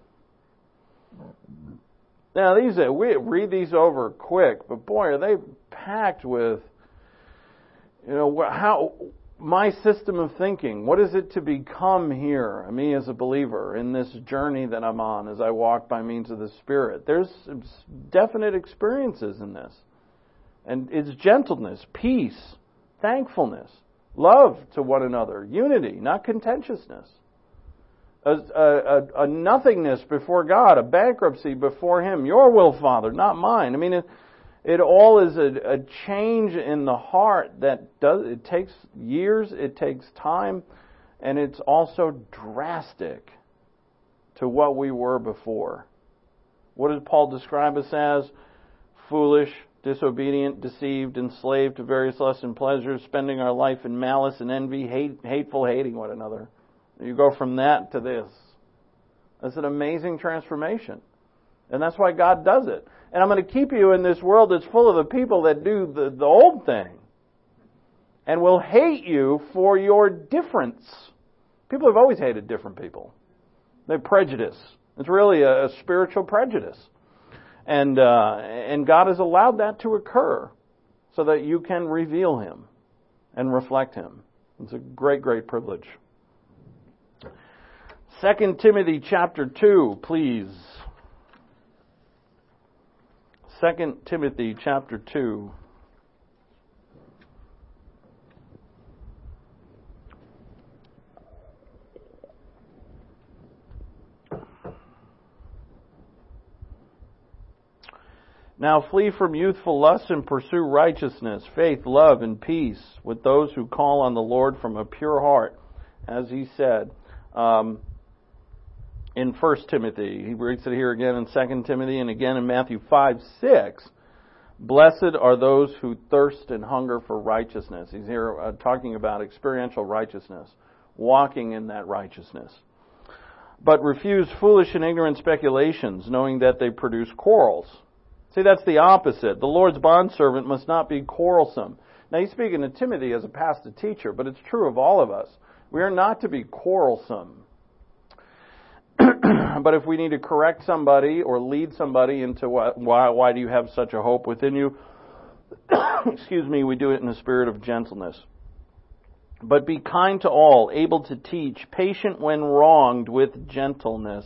Now, these are, we read these over quick, but boy, are they packed with, you know, how my system of thinking. What is it to become here, me as a believer, in this journey that I'm on as I walk by means of the Spirit? There's definite experiences in this. And it's gentleness, peace, thankfulness, love to one another, unity, not contentiousness. A, a, a nothingness before God, a bankruptcy before Him. Your will, Father, not mine. I mean, it, it all is a, a change in the heart that does, it takes years, it takes time, and it's also drastic to what we were before. What does Paul describe us as? Foolish, disobedient, deceived, enslaved to various lusts and pleasures, spending our life in malice and envy, hate, hateful, hating one another. You go from that to this. That's an amazing transformation. And that's why God does it. And I'm going to keep you in this world that's full of the people that do the, the old thing and will hate you for your difference. People have always hated different people. They're prejudice. It's really a, a spiritual prejudice. And, uh, and God has allowed that to occur so that you can reveal Him and reflect Him. It's a great, great privilege. Second Timothy chapter two, please. Second Timothy chapter two. Now flee from youthful lusts and pursue righteousness, faith, love, and peace with those who call on the Lord from a pure heart, as He said. Um, in First Timothy. He reads it here again in Second Timothy and again in Matthew five six. Blessed are those who thirst and hunger for righteousness. He's here uh, talking about experiential righteousness, walking in that righteousness. But refuse foolish and ignorant speculations, knowing that they produce quarrels. See, that's the opposite. The Lord's bondservant must not be quarrelsome. Now, he's speaking to Timothy as a pastor teacher, but it's true of all of us. We are not to be quarrelsome. But if we need to correct somebody or lead somebody into what, why, why do you have such a hope within you? Excuse me, we do it in a spirit of gentleness. But be kind to all, able to teach, patient when wronged with gentleness.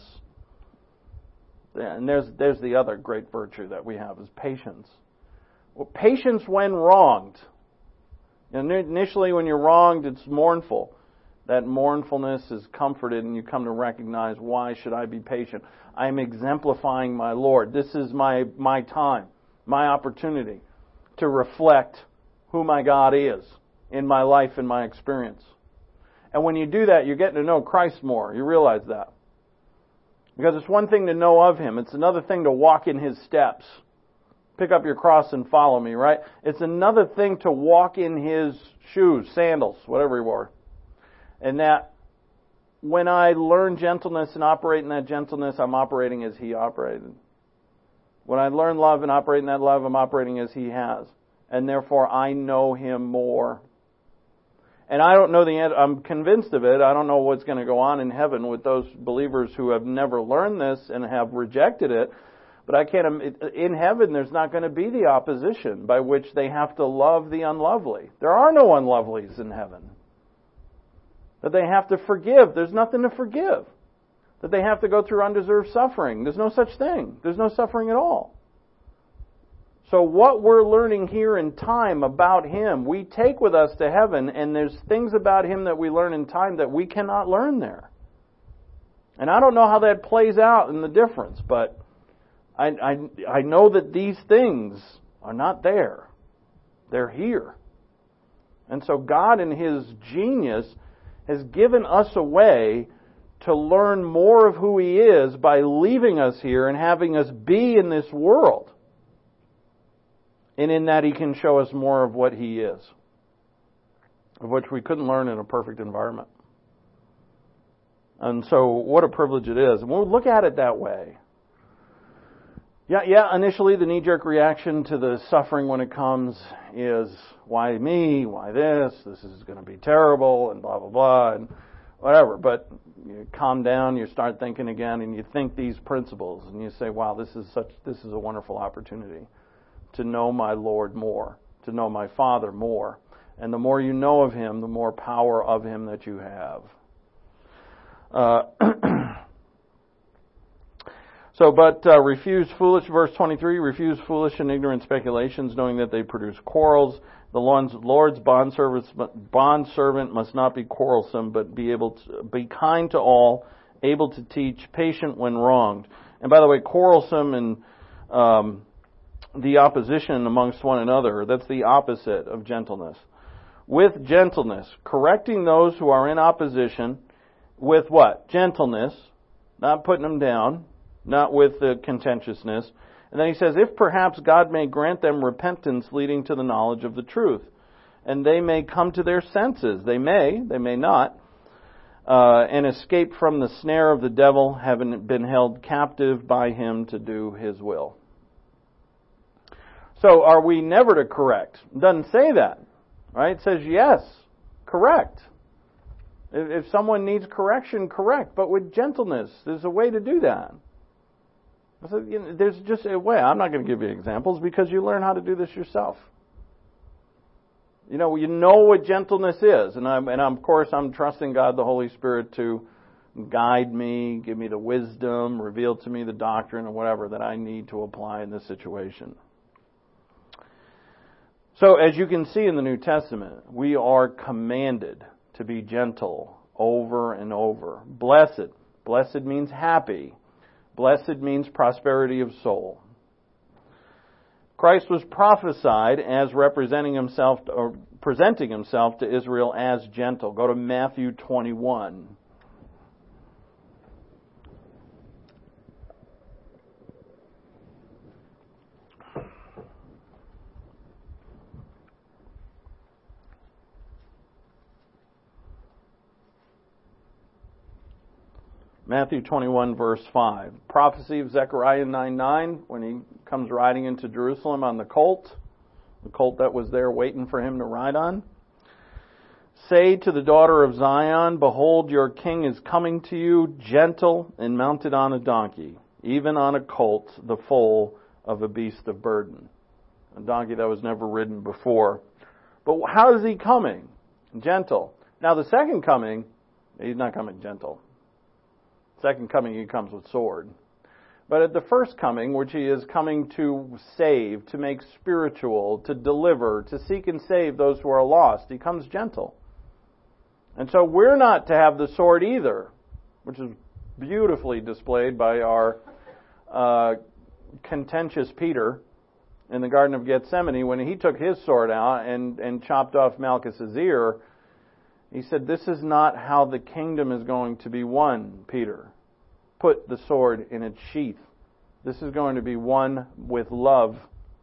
And there's there's the other great virtue that we have is patience. Well, patience when wronged. And initially when you're wronged, it's mournful. That mournfulness is comforted and you come to recognize, why should I be patient? I'm exemplifying my Lord. This is my, my time, my opportunity to reflect who my God is in my life and my experience. And when you do that, you're getting to know Christ more. You realize that. Because it's one thing to know of Him. It's another thing to walk in His steps. Pick up your cross and follow me, right? It's another thing to walk in His shoes, sandals, whatever He wore. And that when I learn gentleness and operate in that gentleness, I'm operating as He operated. When I learn love and operate in that love, I'm operating as He has. And therefore, I know Him more. And I don't know the answer. I'm convinced of it. I don't know what's going to go on in heaven with those believers who have never learned this and have rejected it. But I can't. In heaven, there's not going to be the opposition by which they have to love the unlovely. There are no unlovelies in heaven. That they have to forgive. There's nothing to forgive. That they have to go through undeserved suffering. There's no such thing. There's no suffering at all. So what we're learning here in time about Him, we take with us to heaven, and there's things about Him that we learn in time that we cannot learn there. And I don't know how that plays out in the difference, but I, I, I know that these things are not there. They're here. And so God in His genius has given us a way to learn more of who He is by leaving us here and having us be in this world. And in that He can show us more of what He is, of which we couldn't learn in a perfect environment. And so what a privilege it is. And we'll look at it that way. Yeah, yeah, initially the knee-jerk reaction to the suffering when it comes is, why me? Why this? This is going to be terrible, and blah, blah, blah, and whatever. But you calm down, you start thinking again, and you think these principles, and you say, wow, this is such, this is a wonderful opportunity to know my Lord more, to know my Father more. And the more you know of Him, the more power of Him that you have. Uh, so, but uh, refuse foolish, verse twenty-three, refuse foolish and ignorant speculations, knowing that they produce quarrels. The Lord's bondservant bondservant must not be quarrelsome, but be able to be kind to all, able to teach, patient when wronged. And by the way, quarrelsome and um, the opposition amongst one another, that's the opposite of gentleness. With gentleness, correcting those who are in opposition with what? Gentleness, not putting them down, not with the contentiousness. And then he says, if perhaps God may grant them repentance leading to the knowledge of the truth, and they may come to their senses. They may, they may not, uh, and escape from the snare of the devil, having been held captive by him to do his will. So are we never to correct? It doesn't say that, right? It says yes, correct. If someone needs correction, correct, but with gentleness. There's a way to do that. So, you know, there's just a way. I'm not going to give you examples because you learn how to do this yourself. You know, you know what gentleness is, and I'm, and I'm, of course I'm trusting God, the Holy Spirit, to guide me, give me the wisdom, reveal to me the doctrine or whatever that I need to apply in this situation. So, as you can see in the New Testament, we are commanded to be gentle over and over. Blessed. Blessed means happy. Blessed means prosperity of soul. Christ was prophesied as representing himself or presenting himself to Israel as gentle. Go to Matthew twenty-one. Matthew twenty-one, verse five. Prophecy of Zechariah nine nine, when he comes riding into Jerusalem on the colt, the colt that was there waiting for him to ride on. Say to the daughter of Zion, behold, your king is coming to you, gentle and mounted on a donkey, even on a colt, the foal of a beast of burden. A donkey that was never ridden before. But how is he coming? Gentle. Now the second coming, he's not coming gentle. Second coming, he comes with sword. But at the first coming, which he is coming to save, to make spiritual, to deliver, to seek and save those who are lost, he comes gentle. And so we're not to have the sword either, which is beautifully displayed by our uh, contentious Peter in the Garden of Gethsemane when he took his sword out and, and chopped off Malchus's ear. He said, this is not how the kingdom is going to be won, Peter. Put the sword in its sheath. This is going to be won with love.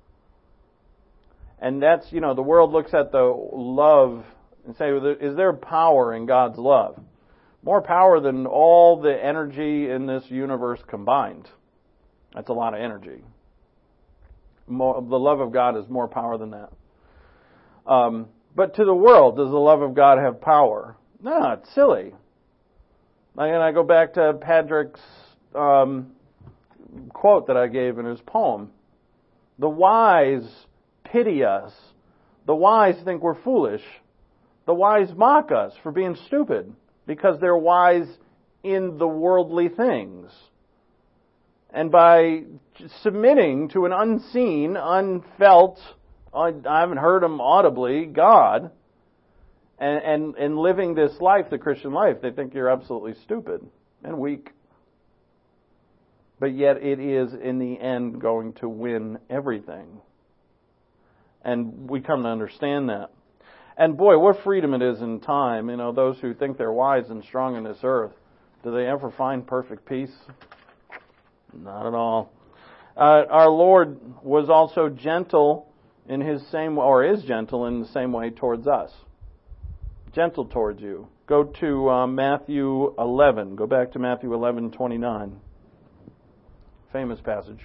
And that's, you know, the world looks at the love and say, is there power in God's love? More power than all the energy in this universe combined. That's a lot of energy. More, the love of God is more power than that. Um, But to the world, does the love of God have power? No, it's silly. And I go back to Patrick's um, quote that I gave in his poem. The wise pity us. The wise think we're foolish. The wise mock us for being stupid because they're wise in the worldly things. And by submitting to an unseen, unfelt, I haven't heard him audibly, God, and, and, and living this life, the Christian life, they think you're absolutely stupid and weak. But yet it is, in the end, going to win everything. And we come to understand that. And boy, what freedom it is in time. You know, those who think they're wise and strong in this earth, do they ever find perfect peace? Not at all. Uh, our Lord was also gentle in His same, or is gentle in the same way towards us. Gentle towards you. Go to uh, Matthew eleven. Go back to Matthew eleven twenty-nine. Famous passage.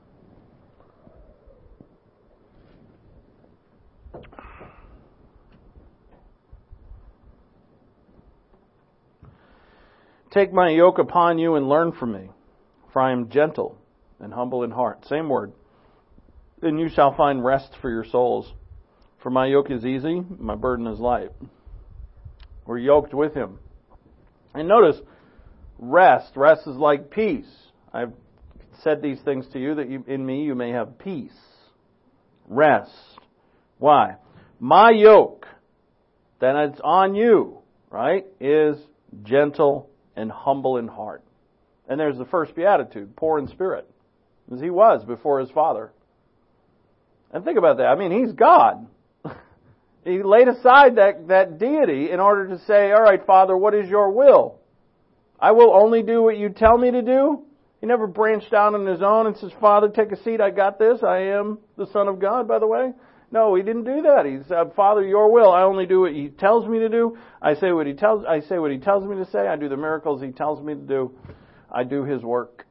Take my yoke upon you and learn from me, for I am gentle and humble in heart. Same word. Then you shall find rest for your souls. For my yoke is easy, my burden is light. We're yoked with Him. And notice, rest. Rest is like peace. I've said these things to you that you, in me you may have peace. Rest. Why? My yoke, that it's on you, right, is gentle and humble in heart. And there's the first beatitude, poor in spirit, as He was before His Father. And think about that. I mean, He's God. He laid aside that, that deity in order to say, all right, Father, what is your will? I will only do what you tell me to do. He never branched out on His own and says, Father, take a seat, I got this, I am the Son of God, by the way. No, He didn't do that. He said, Father, your will, I only do what He tells me to do. I say what He tells, I say what He tells me to say. I do the miracles He tells me to do. I do His work.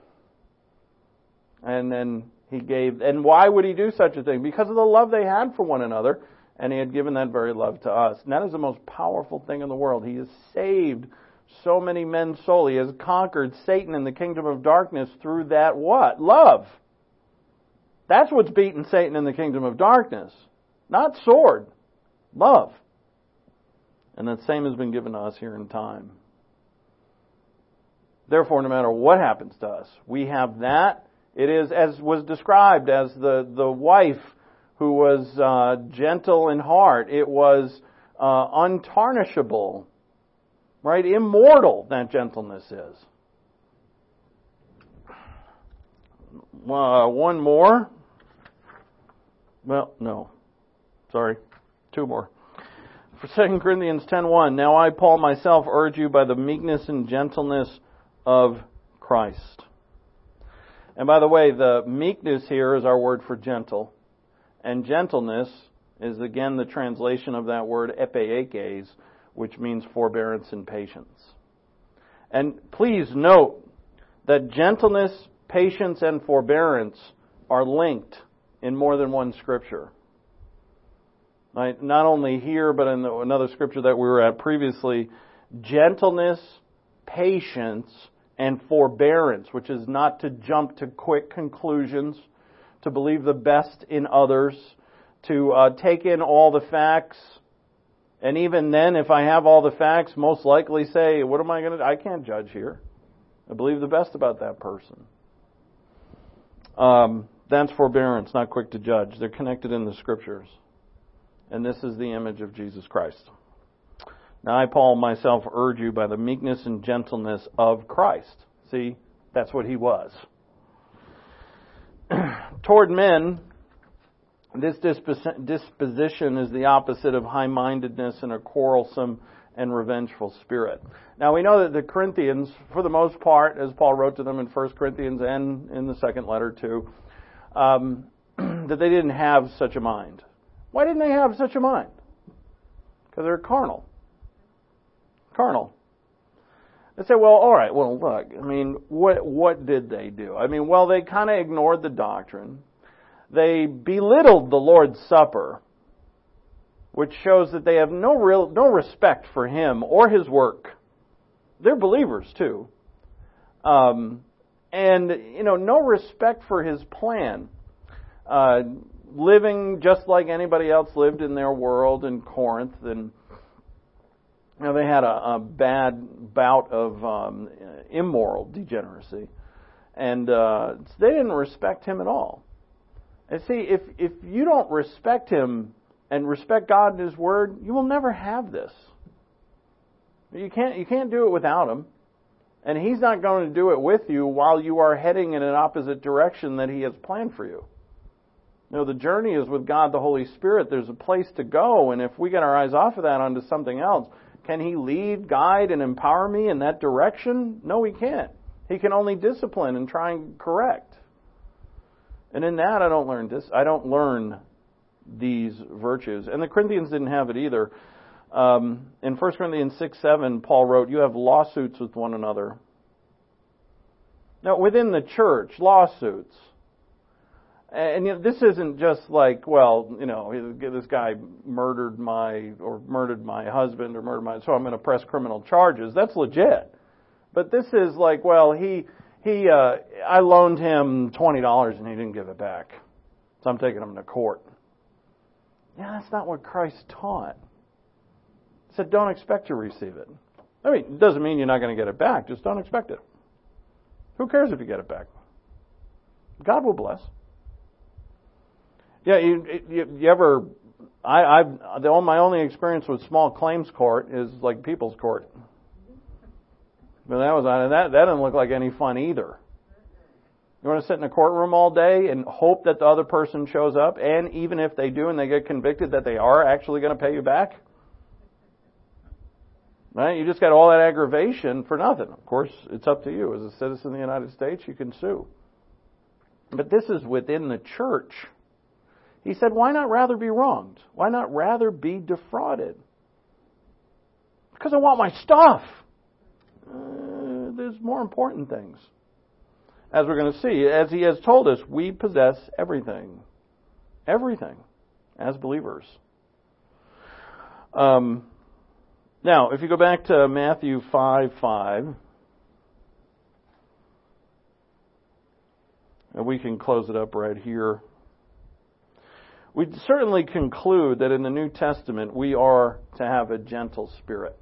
And then He gave, and why would He do such a thing? Because of the love they had for one another, and He had given that very love to us. And that is the most powerful thing in the world. He has saved so many men's souls. He has conquered Satan and the kingdom of darkness through that what? Love. That's what's beaten Satan in the kingdom of darkness. Not sword. Love. And that same has been given to us here in time. Therefore, no matter what happens to us, we have that. It is, as was described, as the, the wife who was uh, gentle in heart. It was uh, untarnishable. Right? Immortal, that gentleness is. Uh, one more. Well, no. Sorry. Two more. For Second Corinthians ten one, now I, Paul, myself urge you by the meekness and gentleness of Christ. And by the way, the meekness here is our word for gentle. And gentleness is again the translation of that word epeikes, which means forbearance and patience. And please note that gentleness, patience, and forbearance are linked in more than one scripture. Right? Not only here, but in another scripture that we were at previously, gentleness, patience, and forbearance, which is not to jump to quick conclusions, to believe the best in others, to uh, take in all the facts, and even then, if I have all the facts, most likely say, what am I going to do? I can't judge here. I believe the best about that person. Um, that's forbearance, not quick to judge. They're connected in the Scriptures. And this is the image of Jesus Christ. Now I, Paul, myself urge you by the meekness and gentleness of Christ. See, that's what He was. Toward men, this disposition is the opposite of high-mindedness and a quarrelsome and revengeful spirit. Now we know that the Corinthians, for the most part, as Paul wrote to them in First Corinthians and in the second letter too, um, that they didn't have such a mind. Why didn't they have such a mind? Because they're carnal. Carnal. They say, well, all right, well, look, I mean, what what did they do? I mean, well, they kind of ignored the doctrine. They belittled the Lord's Supper. which shows that they have no real, no respect for Him or His work. They're believers too. Um, and, you know, no respect for His plan. Uh, living just like anybody else lived in their world in Corinth, and you know, they had a, a bad bout of um, immoral degeneracy, and uh, they didn't respect Him at all. And see, if if you don't respect Him and respect God and His Word, you will never have this. You can't you can't do it without Him, and He's not going to do it with you while you are heading in an opposite direction that He has planned for you. You know, the journey is with God, the Holy Spirit. There's a place to go, and if we get our eyes off of that onto something else, can He lead, guide, and empower me in that direction? No, He can't. He can only discipline and try and correct. And in that, I don't learn this. I don't learn these virtues. And the Corinthians didn't have it either. Um, in First Corinthians six seven, Paul wrote, "You have lawsuits with one another." Now, within the church, lawsuits. And you know, this isn't just like, well, you know, this guy murdered my, or murdered my husband, or murdered my, so I'm going to press criminal charges. That's legit. But this is like, well, he, he, uh, I loaned him twenty dollars and he didn't give it back. So I'm taking him to court. Yeah, that's not what Christ taught. He said, don't expect to receive it. I mean, it doesn't mean you're not going to get it back. Just don't expect it. Who cares if you get it back? God will bless. Yeah, you, you, you ever, I, I've, the, my only experience with small claims court is like people's court. But that was, that, that didn't look like any fun either. You want to sit in a courtroom all day and hope that the other person shows up, and even if they do and they get convicted, that they are actually going to pay you back? Right? You just got all that aggravation for nothing. Of course, it's up to you. As a citizen of the United States, you can sue. But this is within the church. He said, why not rather be wronged? Why not rather be defrauded? Because I want my stuff. Uh, there's more important things. As we're going to see, as He has told us, we possess everything. Everything. As believers. Um, now, if you go back to Matthew five five, and we can close it up right here. We certainly conclude that in the New Testament we are to have a gentle spirit.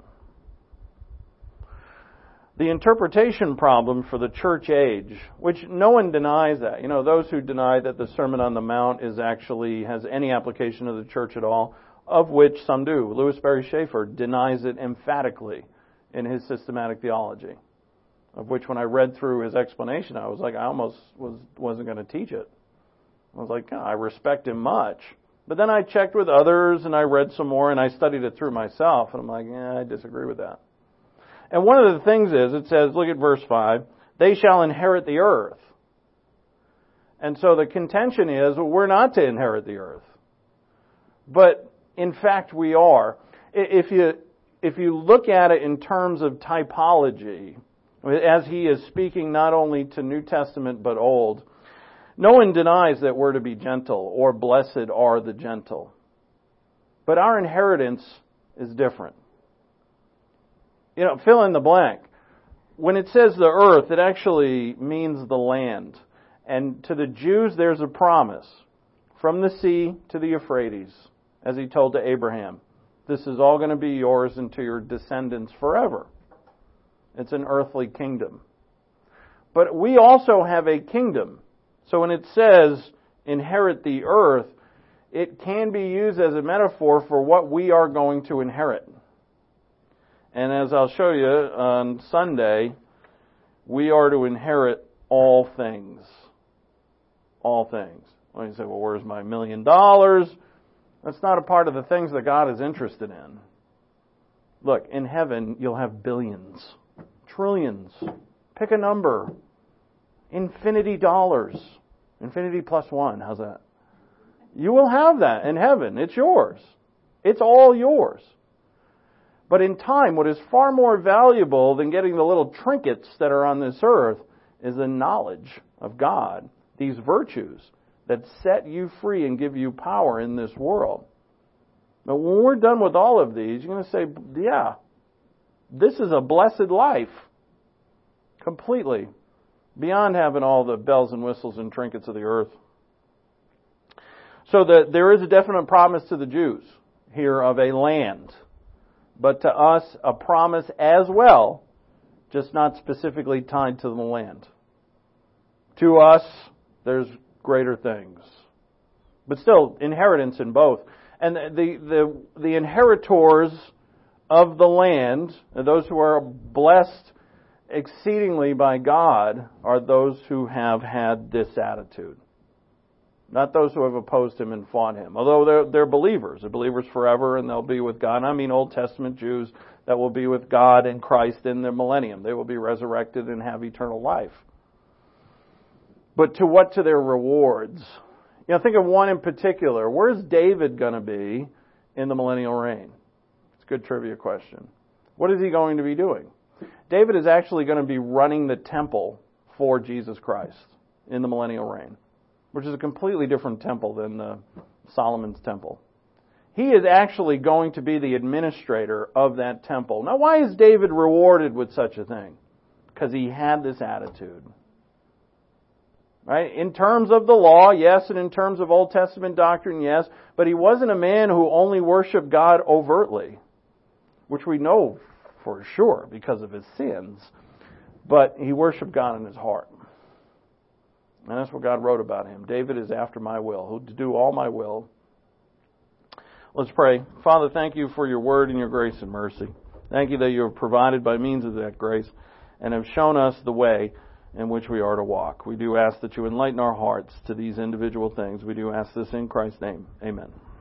The interpretation problem for the church age, which no one denies that. You know, those who deny that the Sermon on the Mount is actually has any application to the church at all, of which some do. Louis Berry Schaeffer denies it emphatically in his systematic theology, of which when I read through his explanation, I was like, I almost was, wasn't going to teach it. I was like, oh, I respect him much. But then I checked with others and I read some more and I studied it through myself. And I'm like, yeah, I disagree with that. And one of the things is, it says, look at verse five, they shall inherit the earth. And so the contention is, well, we're not to inherit the earth. But in fact we are. If you, if you look at it in terms of typology, as he is speaking not only to New Testament but Old, no one denies that we're to be gentle, or blessed are the gentle. But our inheritance is different. You know, fill in the blank. When it says the earth, it actually means the land. And to the Jews, there's a promise. From the sea to the Euphrates, as He told to Abraham. This is all going to be yours and to your descendants forever. It's an earthly kingdom. But we also have a kingdom. So when it says, inherit the earth, it can be used as a metaphor for what we are going to inherit. And as I'll show you on Sunday, we are to inherit all things. All things. Well, you say, well, where's my million dollars? That's not a part of the things that God is interested in. Look, in heaven, you'll have billions, trillions. Pick a number. Infinity dollars. Infinity plus one. How's that? You will have that in heaven. It's yours. It's all yours. But in time, what is far more valuable than getting the little trinkets that are on this earth is the knowledge of God. These virtues that set you free and give you power in this world. But when we're done with all of these, you're going to say, yeah, this is a blessed life. Completely. Beyond having all the bells and whistles and trinkets of the earth. So the, there is a definite promise to the Jews here of a land. But to us, a promise as well, just not specifically tied to the land. To us, there's greater things. But still, inheritance in both. And the, the, the inheritors of the land, those who are blessed exceedingly by God, are those who have had this attitude. Not those who have opposed Him and fought Him. Although they're, they're believers. They're believers forever and they'll be with God. And I mean Old Testament Jews that will be with God and Christ in the millennium. They will be resurrected and have eternal life. But to what to their rewards? You know, think of one in particular. Where's David going to be in the millennial reign? It's a good trivia question. What is he going to be doing? David is actually going to be running the temple for Jesus Christ in the millennial reign, which is a completely different temple than uh, Solomon's temple. He is actually going to be the administrator of that temple. Now, why is David rewarded with such a thing? Because he had this attitude. Right? In terms of the law, yes, and in terms of Old Testament doctrine, yes, but he wasn't a man who only worshiped God overtly, which we know for sure because of his sins, but he worshiped God in his heart. And that's what God wrote about him. David is after my will, who to do all my will. Let's pray. Father, thank you for your word and your grace and mercy. Thank you that you have provided by means of that grace and have shown us the way in which we are to walk. We do ask that you enlighten our hearts to these individual things. We do ask this in Christ's name. Amen.